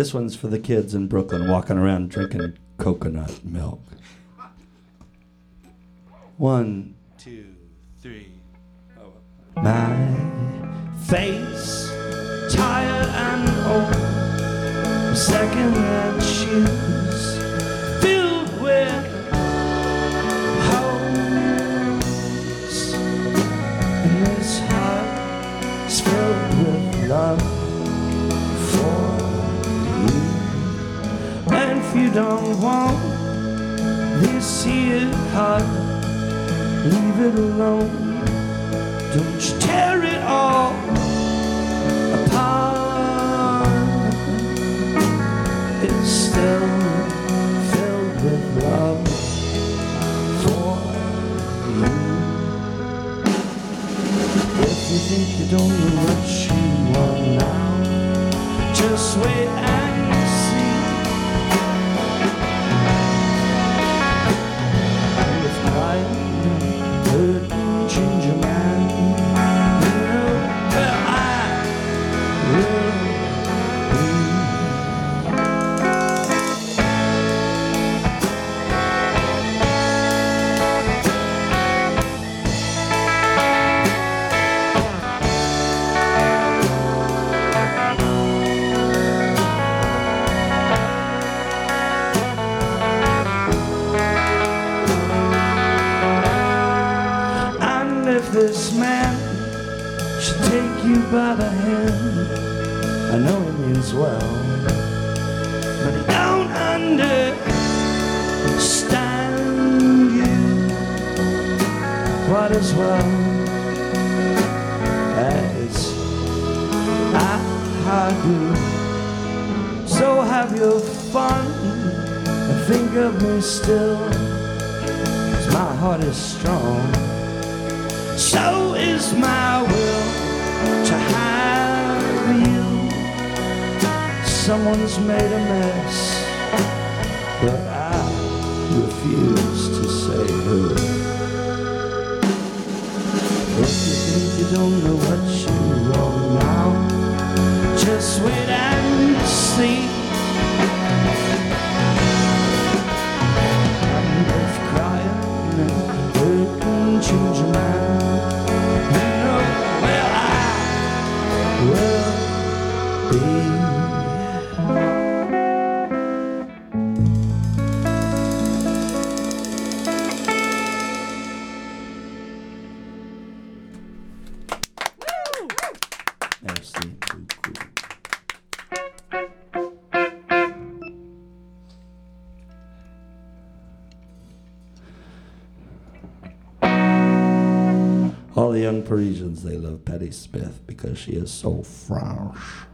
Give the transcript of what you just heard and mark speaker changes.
Speaker 1: This one's for the kids in Brooklyn walking around drinking coconut milk. 1, 2, 3. Oh. My face, tired and old, second-hand shoes filled with holes, and this heart is filled with love for you. And if you don't want this here heart, leave it alone. Don't you tear it all apart. It's still filled with love for you. If you think you don't know what you want now, just wait and see. And if crying hurt and change your mind, you know where I will be. And if this man should take you by the hand, I know he means well, but he don't understand you quite as well as I do. So have your fun and think of me still, 'cause my heart is strong. So is my will to have you. Someone's made a mess, but I refuse to say who. If you think you don't know what you want now, just wait and see. And if crying and hurt and change your mind, you know where I will be. Merci beaucoup. All the young Parisians, they love Patti Smith because she is so French.